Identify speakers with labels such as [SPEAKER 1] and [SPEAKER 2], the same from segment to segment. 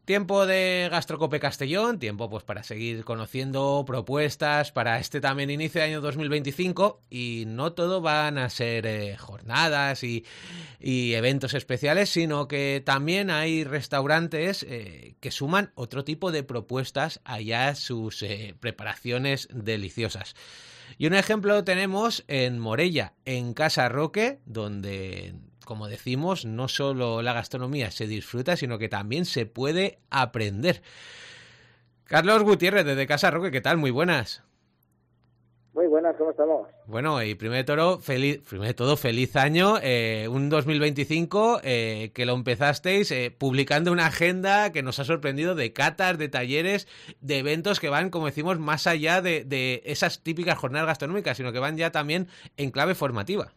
[SPEAKER 1] Tiempo de Gastrocope Castellón, tiempo pues para seguir conociendo propuestas para este también inicio de año 2025 y no todo van a ser jornadas y eventos especiales, sino que también hay restaurantes que suman otro tipo de propuestas allá sus preparaciones deliciosas. Y un ejemplo tenemos en Morella, en Casa Roque, donde, como decimos, no solo la gastronomía se disfruta, sino que también se puede aprender. Carlos Gutiérrez, desde Casa Roque, ¿qué tal? Muy buenas.
[SPEAKER 2] Muy buenas, ¿cómo estamos?
[SPEAKER 1] Bueno, y primero de todo, feliz año, un 2025 que lo empezasteis publicando una agenda que nos ha sorprendido de catas, de talleres, de eventos que van, como decimos, más allá de esas típicas jornadas gastronómicas, sino que van ya también en clave formativa.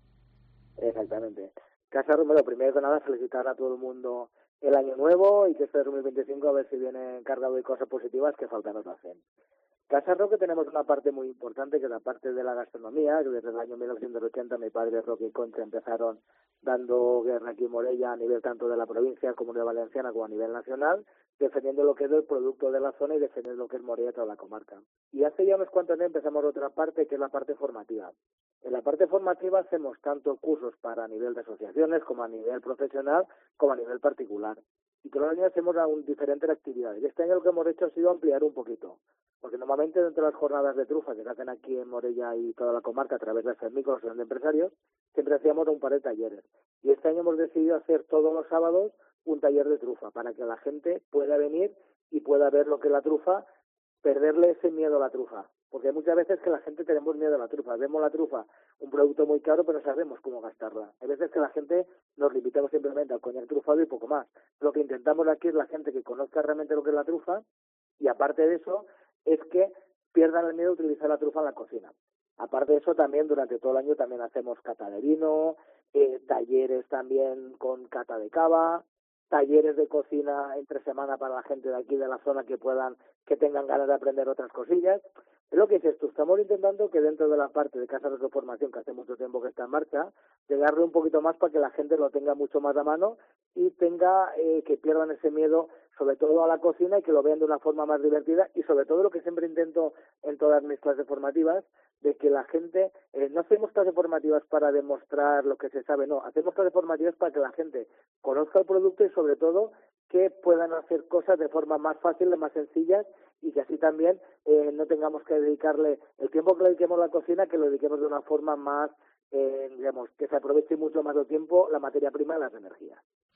[SPEAKER 2] Exactamente. Casa Romero, primero que nada, felicitar a todo el mundo el año nuevo y que este 2025 a ver si viene cargado de cosas positivas que falta nos hacen. Casa Roque tenemos una parte muy importante que es la parte de la gastronomía, que desde el año 1980 mi padre Roque y Concha empezaron dando guerra aquí en Morella a nivel tanto de la provincia, Comunidad Valenciana, como a nivel nacional, defendiendo lo que es el producto de la zona y defendiendo lo que es Morella y toda la comarca. Y hace ya unos cuantos años empezamos otra parte que es la parte formativa. En la parte formativa hacemos tanto cursos para a nivel de asociaciones como a nivel profesional como a nivel particular. Y todos los años hacemos diferentes actividades. Y este año lo que hemos hecho ha sido ampliar un poquito. Porque normalmente dentro de las jornadas de trufa que se hacen aquí en Morella y toda la comarca a través de FEMIC, de empresarios, siempre hacíamos un par de talleres. Y este año hemos decidido hacer todos los sábados un taller de trufa para que la gente pueda venir y pueda ver lo que es la trufa, perderle ese miedo a la trufa. Porque hay muchas veces que la gente tenemos miedo a la trufa. Vemos la trufa un producto muy caro, pero no sabemos cómo gastarla. Hay veces que la gente nos limitamos simplemente al coñac trufado y poco más. Lo que intentamos aquí es la gente que conozca realmente lo que es la trufa y aparte de eso es que pierdan el miedo a utilizar la trufa en la cocina. Aparte de eso, también durante todo el año también hacemos cata de vino, talleres también con cata de cava, talleres de cocina entre semana para la gente de aquí de la zona que tengan ganas de aprender otras cosillas. Es lo que dices tú, estamos intentando que dentro de la parte de casas de formación, que hace mucho tiempo que está en marcha, de darle un poquito más para que la gente lo tenga mucho más a mano y tenga que pierdan ese miedo sobre todo a la cocina y que lo vean de una forma más divertida y sobre todo lo que siempre intento en todas mis clases formativas, de que la gente, no hacemos clases formativas para demostrar lo que se sabe, no, hacemos clases formativas para que la gente conozca el producto y sobre todo que puedan hacer cosas de forma más fácil, más sencillas y que así también no tengamos que dedicarle el tiempo que le dediquemos a la cocina, que lo dediquemos de una forma más, digamos, que se aproveche mucho más el tiempo, la materia prima y las energías.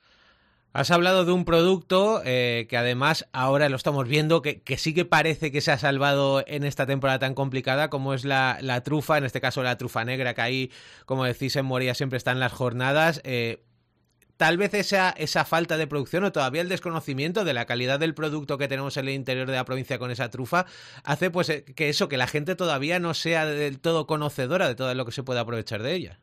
[SPEAKER 1] Has hablado de un producto que además ahora lo estamos viendo, que sí que parece que se ha salvado en esta temporada tan complicada como es la trufa, en este caso la trufa negra, que ahí, como decís, en Moria siempre están las jornadas. Tal vez esa falta de producción o todavía el desconocimiento de la calidad del producto que tenemos en el interior de la provincia con esa trufa hace pues que la gente todavía no sea del todo conocedora de todo lo que se puede aprovechar de ella.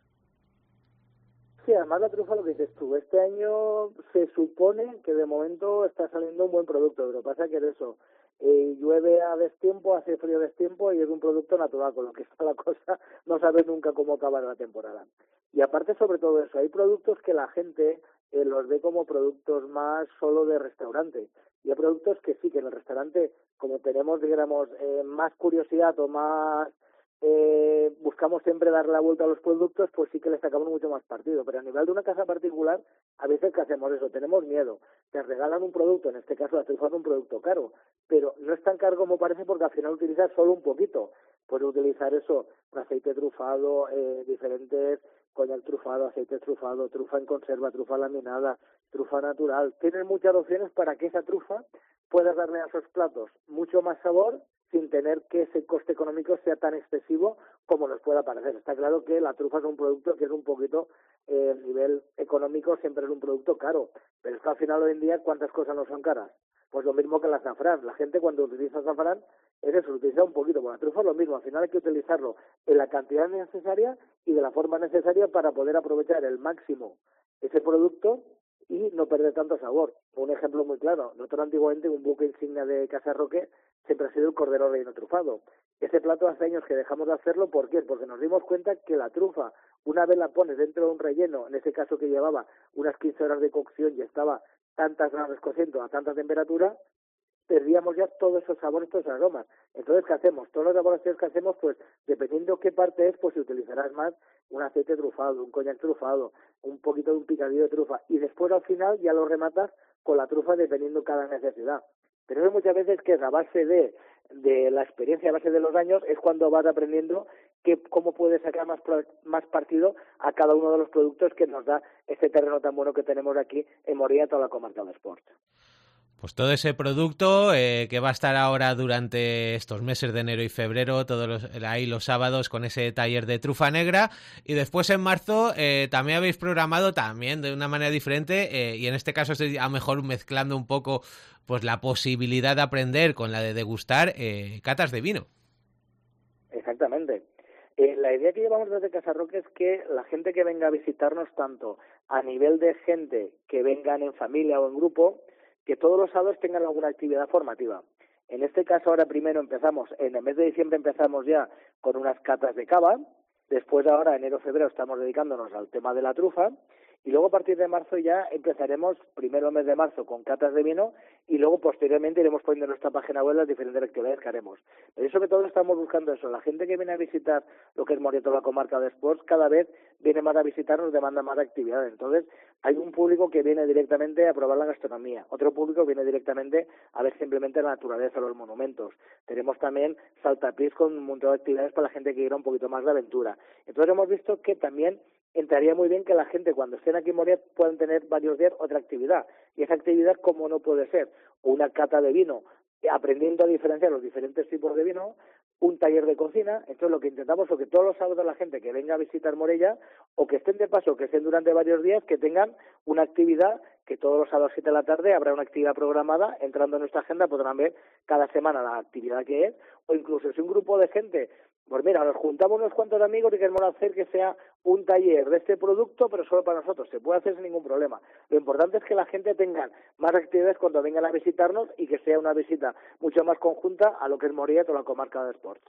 [SPEAKER 2] Sí, además la trufa, lo que dices tú, este año se supone que de momento está saliendo un buen producto, pero pasa que es eso, llueve a destiempo, hace frío a destiempo y es un producto natural, con lo que está la cosa, no sabes nunca cómo acabar la temporada. Y aparte sobre todo eso, hay productos que la gente los ve como productos más solo de restaurante, y hay productos que sí, que en el restaurante, como tenemos, digamos, más curiosidad o más buscamos siempre darle la vuelta a los productos, pues sí que le sacamos mucho más partido. Pero a nivel de una casa particular, a veces que hacemos eso, tenemos miedo. Te regalan un producto, en este caso la trufa es un producto caro, pero no es tan caro como parece porque al final utilizas solo un poquito. Puedes utilizar eso, aceite trufado, diferentes coñac trufado, aceite trufado, trufa en conserva, trufa laminada, trufa natural. Tienes muchas opciones para que esa trufa pueda darle a esos platos mucho más sabor sin tener que ese coste económico sea tan excesivo como nos pueda parecer. Está claro que la trufa es un producto que es un poquito, a nivel económico siempre es un producto caro, pero es que al final hoy en día ¿cuántas cosas no son caras? Pues lo mismo que el azafrán. La gente cuando utiliza azafrán es eso, lo utiliza un poquito. Con la trufa es lo mismo, al final hay que utilizarlo en la cantidad necesaria y de la forma necesaria para poder aprovechar el máximo ese producto y no perder tanto sabor. Un ejemplo muy claro, nosotros antiguamente un buque insignia de Casa Roque siempre ha sido el cordero relleno trufado. Ese plato hace años que dejamos de hacerlo, ¿por qué? Porque nos dimos cuenta que la trufa, una vez la pones dentro de un relleno, en ese caso que llevaba unas 15 horas de cocción y estaba tantas grados cociendo a tanta temperatura, perdíamos ya todos esos sabores, todos esos aromas. Entonces, ¿qué hacemos? Todos los laboratorios que hacemos, pues, dependiendo qué parte es, pues, si utilizarás más un aceite trufado, un coñac trufado, un poquito de un picadillo de trufa, y después al final ya lo rematas con la trufa dependiendo cada necesidad. Pero eso muchas veces que es a base de la experiencia, a base de los años, es cuando vas aprendiendo cómo puedes sacar más partido a cada uno de los productos que nos da este terreno tan bueno que tenemos aquí en Morella, toda la comarca de Esport.
[SPEAKER 1] Pues todo ese producto que va a estar ahora durante estos meses de enero y febrero, ahí los sábados con ese taller de trufa negra, y después en marzo también habéis programado también de una manera diferente y en este caso estoy a lo mejor mezclando un poco pues la posibilidad de aprender con la de degustar catas de vino.
[SPEAKER 2] Exactamente. La idea que llevamos desde Casa Roque es que la gente que venga a visitarnos, tanto a nivel de gente que vengan en familia o en grupo, que todos los sábados tengan alguna actividad formativa. En este caso ahora primero en el mes de diciembre empezamos ya con unas catas de cava, después ahora enero-febrero estamos dedicándonos al tema de la trufa, y luego a partir de marzo ya empezaremos, primero el mes de marzo con catas de vino y luego posteriormente iremos poniendo en nuestra página web las diferentes actividades que haremos. Pero sobre todo estamos buscando eso, la gente que viene a visitar lo que es Morella, la comarca de Sports, cada vez viene más a visitarnos, demanda más actividades. Entonces hay un público que viene directamente a probar la gastronomía, otro público viene directamente a ver simplemente la naturaleza, los monumentos. Tenemos también saltapiés con un montón de actividades para la gente que quiera un poquito más de aventura. Entonces hemos visto que también entraría muy bien que la gente cuando estén aquí en Morella puedan tener varios días otra actividad. Y esa actividad, como no puede ser una cata de vino, aprendiendo a diferenciar los diferentes tipos de vino, un taller de cocina. Entonces lo que intentamos es que todos los sábados la gente que venga a visitar Morella, o que estén de paso, que estén durante varios días, que tengan una actividad, que todos los sábados a las 7 de la tarde habrá una actividad programada, entrando en nuestra agenda podrán ver cada semana la actividad que es, o incluso si un grupo de gente, pues mira, nos juntamos unos cuantos amigos y queremos hacer que sea un taller de este producto, pero solo para nosotros. Se puede hacer sin ningún problema. Lo importante es que la gente tenga más actividades cuando vengan a visitarnos y que sea una visita mucho más conjunta a lo que es Morella, toda la comarca de Sports.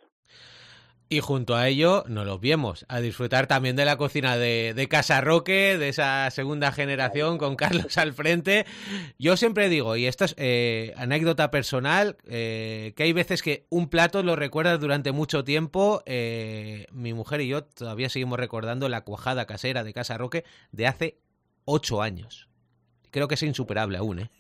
[SPEAKER 1] Y junto a ello, no lo olvidemos, a disfrutar también de la cocina de Casa Roque, de esa segunda generación con Carlos al frente. Yo siempre digo, y esto es anécdota personal, que hay veces que un plato lo recuerdas durante mucho tiempo. Mi mujer y yo todavía seguimos recordando la cuajada casera de Casa Roque de hace 8 años. Creo que es insuperable aún, ¿eh?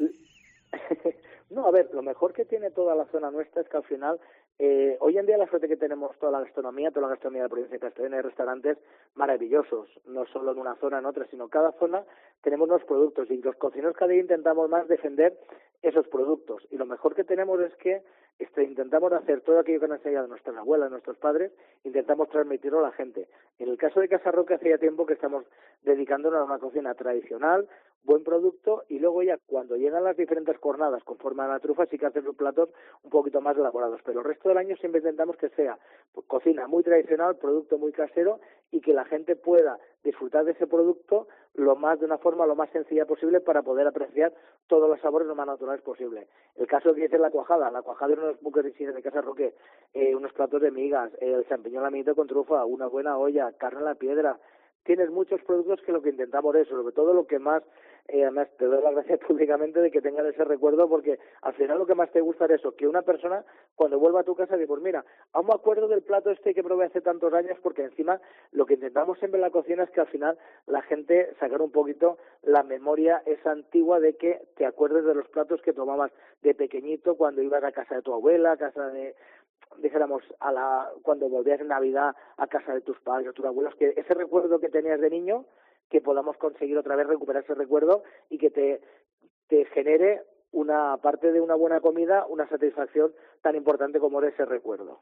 [SPEAKER 2] No, a ver, lo mejor que tiene toda la zona nuestra es que al final, hoy en día la suerte que tenemos toda la gastronomía de la provincia de Castellón, hay restaurantes maravillosos, no solo en una zona, en otra, sino cada zona tenemos unos productos y los cocineros cada día intentamos más defender esos productos. Y lo mejor que tenemos es que intentamos hacer todo aquello que nos ha enseñado nuestras abuelas, nuestros padres, intentamos transmitirlo a la gente. En el caso de Casa Roque hacía tiempo que estamos dedicándonos a una cocina tradicional, buen producto, y luego ya cuando llegan las diferentes jornadas conforme a la trufa sí que hacen los platos un poquito más elaborados, pero el resto del año siempre intentamos que sea pues, cocina muy tradicional, producto muy casero y que la gente pueda disfrutar de ese producto de una forma lo más sencilla posible para poder apreciar todos los sabores lo más naturales posible. El caso que dice la cuajada de unos buques de Casa Roque, unos platos de migas, el champiñón laminito con trufa, una buena olla, carne a la piedra. Tienes muchos productos que lo que intentamos es, sobre todo lo que más, además te doy las gracias públicamente de que tengan ese recuerdo, porque al final lo que más te gusta es eso, que una persona cuando vuelva a tu casa dice, pues mira, aún me acuerdo del plato que probé hace tantos años, porque encima lo que intentamos siempre en la cocina es que al final la gente sacar un poquito la memoria esa antigua de que te acuerdes de los platos que tomabas de pequeñito cuando ibas a casa de tu abuela, a casa de dijéramos cuando volvías en Navidad a casa de tus padres o tus abuelos, que ese recuerdo que tenías de niño, que podamos conseguir otra vez recuperar ese recuerdo y que te genere una parte de una buena comida, una satisfacción tan importante como era ese recuerdo.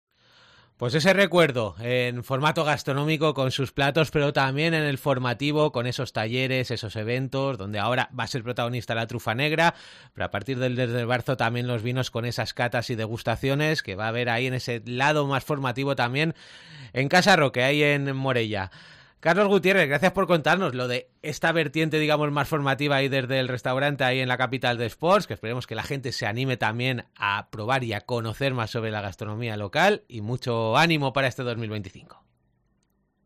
[SPEAKER 1] Pues ese recuerdo en formato gastronómico con sus platos, pero también en el formativo con esos talleres, esos eventos, donde ahora va a ser protagonista la trufa negra, pero a partir del 10 de marzo también los vinos con esas catas y degustaciones que va a haber ahí en ese lado más formativo también en Casa Roque, ahí en Morella. Carlos Gutiérrez, gracias por contarnos lo de esta vertiente, digamos, más formativa ahí desde el restaurante ahí en la capital de Sports, que esperemos que la gente se anime también a probar y a conocer más sobre la gastronomía local y mucho ánimo para este 2025.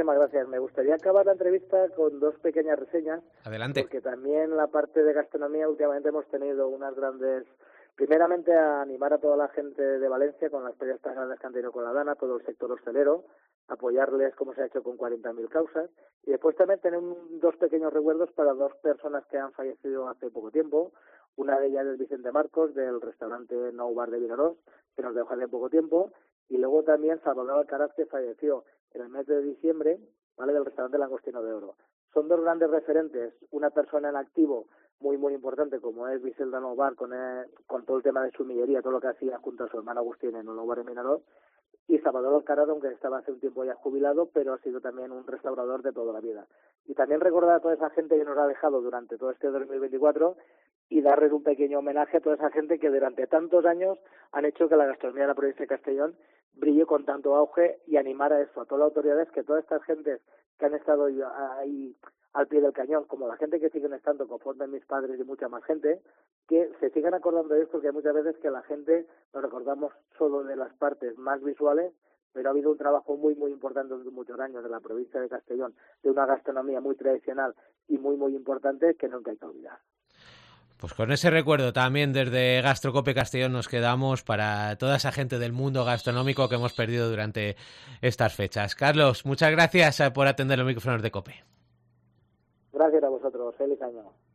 [SPEAKER 2] Muchísimas gracias. Me gustaría acabar la entrevista con dos pequeñas reseñas.
[SPEAKER 1] Adelante.
[SPEAKER 2] Porque también la parte de gastronomía últimamente hemos tenido unas grandes... Primeramente, a animar a toda la gente de Valencia con las peleas tan grandes que han tenido con la Dana, todo el sector hostelero, apoyarles como se ha hecho con 40.000 causas. Y después también tener dos pequeños recuerdos para dos personas que han fallecido hace poco tiempo. Una de ellas es Vicente Marcos, del restaurante Nou Bar de Vinaròs, que nos dejó hace poco tiempo. Y luego también Salvador Alcaraz, que falleció en el mes de diciembre, ¿vale?, del restaurante Langostino de Oro. Son dos grandes referentes, una persona en activo muy importante como es Vicente Nou Bar con todo el tema de su millería, todo lo que hacía junto a su hermano Agustín en el Nou Bar de Vinaròs, y Salvador Alcaraz, aunque estaba hace un tiempo ya jubilado, pero ha sido también un restaurador de toda la vida. Y también recordar a toda esa gente que nos ha dejado durante todo este 2024 y darles un pequeño homenaje a toda esa gente que durante tantos años han hecho que la gastronomía de la provincia de Castellón brille con tanto auge, y animar a eso, a todas las autoridades, que todas estas gentes que han estado ahí al pie del cañón, como la gente que siguen estando conforme mis padres y mucha más gente, que se sigan acordando de esto, porque hay muchas veces que la gente nos recordamos solo de las partes más visuales, pero ha habido un trabajo muy importante durante muchos años de la provincia de Castellón, de una gastronomía muy tradicional y muy importante, que nunca hay que olvidar.
[SPEAKER 1] Pues con ese recuerdo también desde Gastrocope Castellón nos quedamos para toda esa gente del mundo gastronómico que hemos perdido durante estas fechas. Carlos, muchas gracias por atender los micrófonos de COPE.
[SPEAKER 2] Gracias a vosotros. Feliz año.